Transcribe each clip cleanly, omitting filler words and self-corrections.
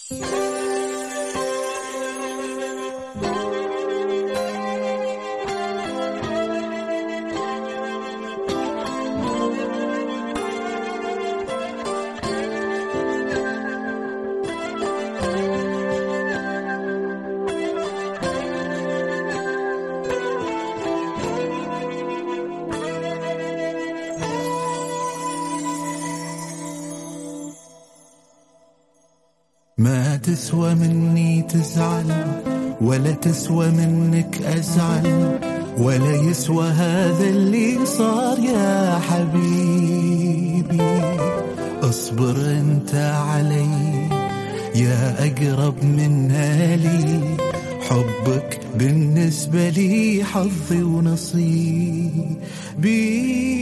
ما تسوى مني تزعل، ولا تسوى منك أزعل، ولا يسوى هذا اللي صار يا حبيبي. اصبر انت علي يا أقرب من لي، حبك بالنسبة لي حظي ونصيبي.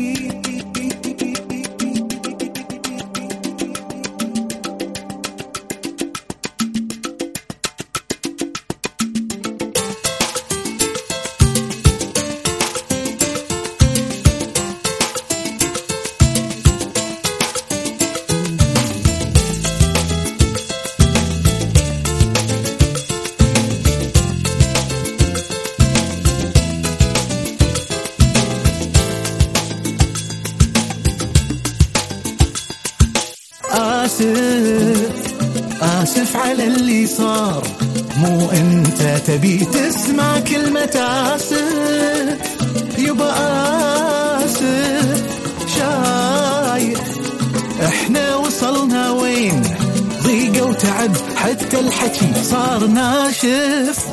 آسف على اللي صار، مو انت تبي تسمع كلمة آسف، يبا آسف. شايف احنا وصلنا وين؟ ضيقة وتعب حتى الحكي صار ناشف.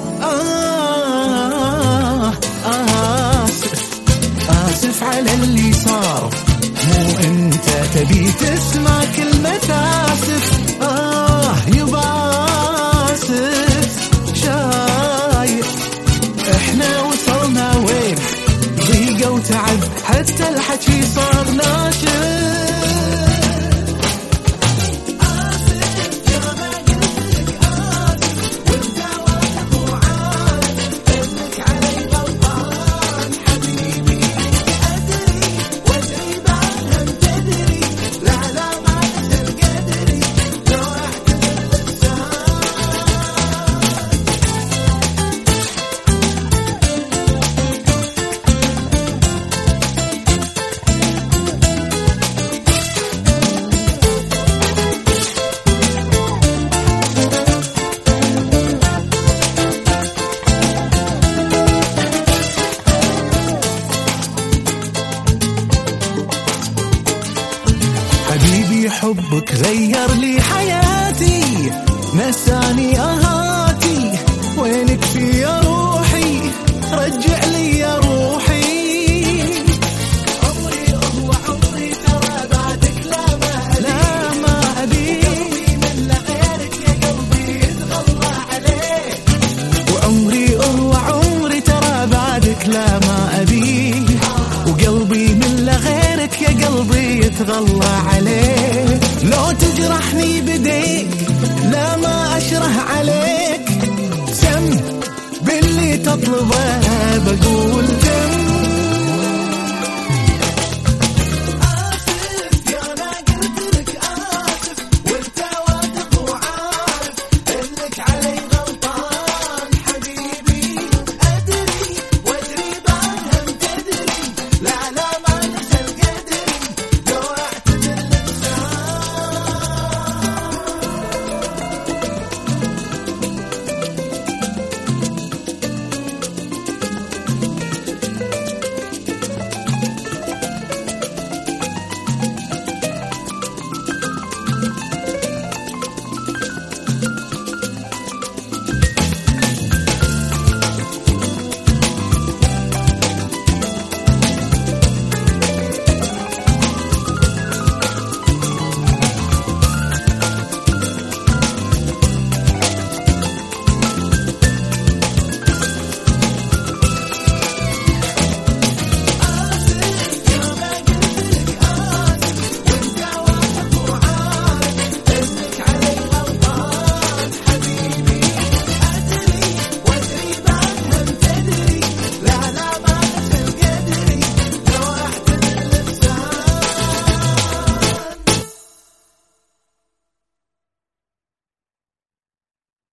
آسف على اللي صار، مو انت تبي تسمع كلمة آسف. يبا آسف. شايف احنا وصلنا وين؟ ضيقة وتعب حتى الحكي صار ناشف. حبيبي حبك غير لي حياتي، نساني أهاتي، وينك في يا روحي؟ رجع لي يا روحي. عمري هو عمري ترى بعدك لا ما أبي من غيرك يا قلبي يتغلى عليك. وعمري هو عمري ترى بعدك لا ما أبي، وقلبي من غيرك يا قلبي يتغلى عليك. لو تجرحني بديك لا ما أشره عليك، سم باللي تطلبه بقول